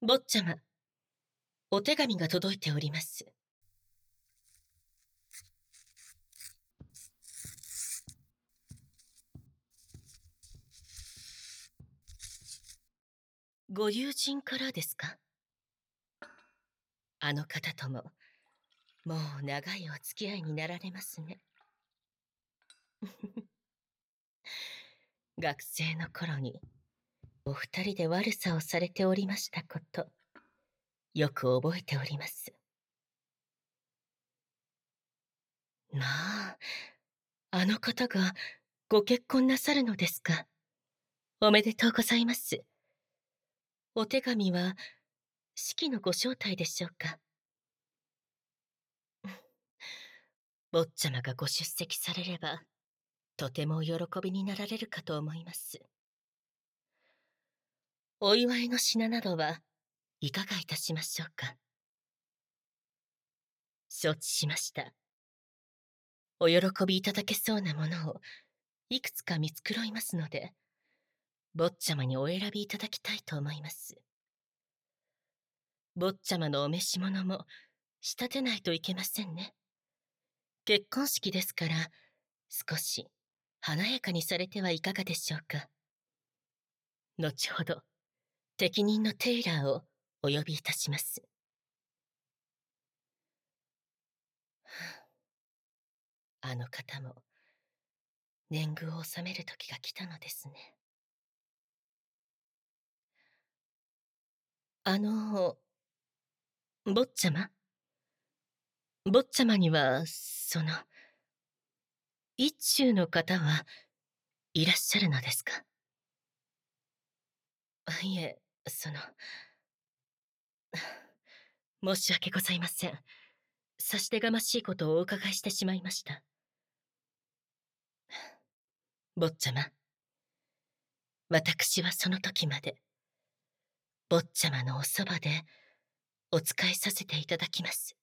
坊ちゃま、お手紙が届いております。ご友人からですか？あの方とも、もう長いお付き合いになられますね。学生の頃に、お二人で悪さをされておりましたこと、よく覚えております。まあ、あの方がご結婚なさるのですか。おめでとうございます。お手紙は、式のご招待でしょうか。坊ちゃまがご出席されれば、とてもお喜びになられるかと思います。お祝いの品などはいかがいたしましょうか。承知しました。お喜びいただけそうなものをいくつか見繕いますので、坊ちゃまにお選びいただきたいと思います。坊ちゃまのお召し物も仕立てないといけませんね。結婚式ですから、少し華やかにされてはいかがでしょうか。後ほど、適任のテイラーをお呼びいたします。あの方も、年貢を納める時が来たのですね。坊ちゃま坊ちゃまには、一中の方はいらっしゃるのですか？いえ、申し訳ございません。差し出がましいことをお伺いしてしまいました。坊ちゃま、私はその時まで、坊ちゃまのおそばでお仕えさせていただきます。